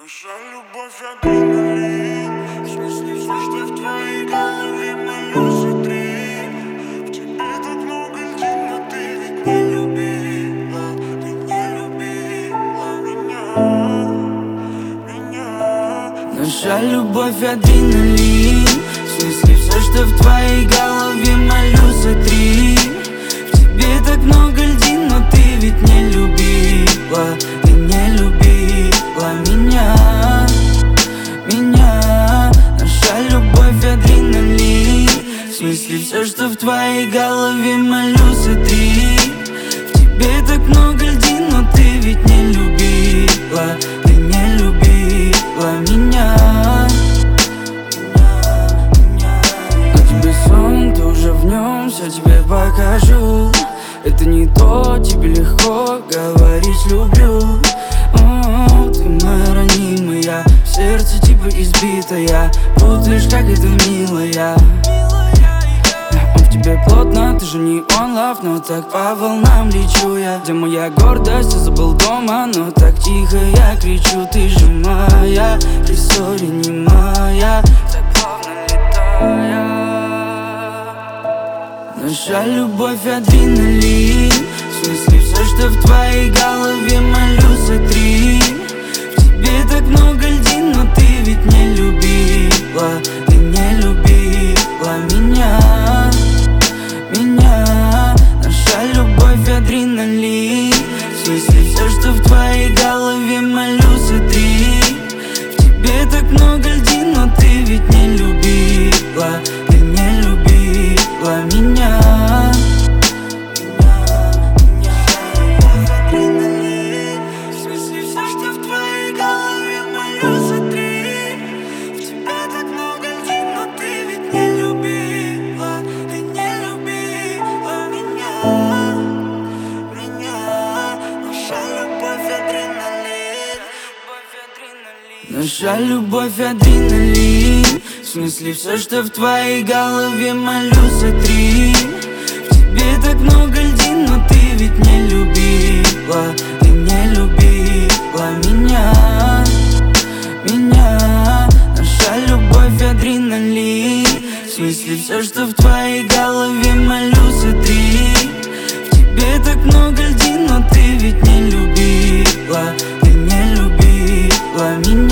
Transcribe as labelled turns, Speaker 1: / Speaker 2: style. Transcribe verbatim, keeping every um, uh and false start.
Speaker 1: Наша любовь адреналин. В смысле, все, что в твоей голове, молюсь, утри. В тебе так много льдин, но ты ведь не любила. Ты не любила меня, меня.
Speaker 2: Наша любовь адреналин. В смысле, все, что в твоей голове, молюсь, утри. В тебе так много льдин, но ты ведь не любила. Ты не любила меня, меня. Наша любовь адреналин. В смысле, все, что в твоей голове, молюсь, утри. В тебе так много льдин, но ты ведь не любила. Ты не любила меня. На тебе сон, ты уже в нем, все тебе покажу. Это не то, тебе легко говорить люблю. О, ты моя ранимая, в сердце типа избитая. Путаешь, как это милая. Он в тебе плотно, ты же не он, love, но так по волнам лечу я. Где моя гордость, я забыл дома, но так тихо я кричу. Ты же моя, при ссоре не моя, так плавно летая. Наша любовь адреналин. В смысле, все, что в твоей голове, молюсь, утри. В тебе так много льдин, но ты ведь не любила. Ты не любила меня, меня. Наша любовь адреналин. В смысле, все, что в твоей голове, молюсь, утри. В тебе так много льдин, но ты ведь не любила. Ты не любила меня. Наша любовь адреналин. В смысле, все, что в твоей голове, молюсь, утри. В тебе так много льдин, но ты ведь не любила. Ты не любила меня, меня. Наша любовь адреналин. В смысле, все, что в твоей голове, молюсь, утри. В тебе так много льдин, но ты ведь не любила. Ты не любила меня.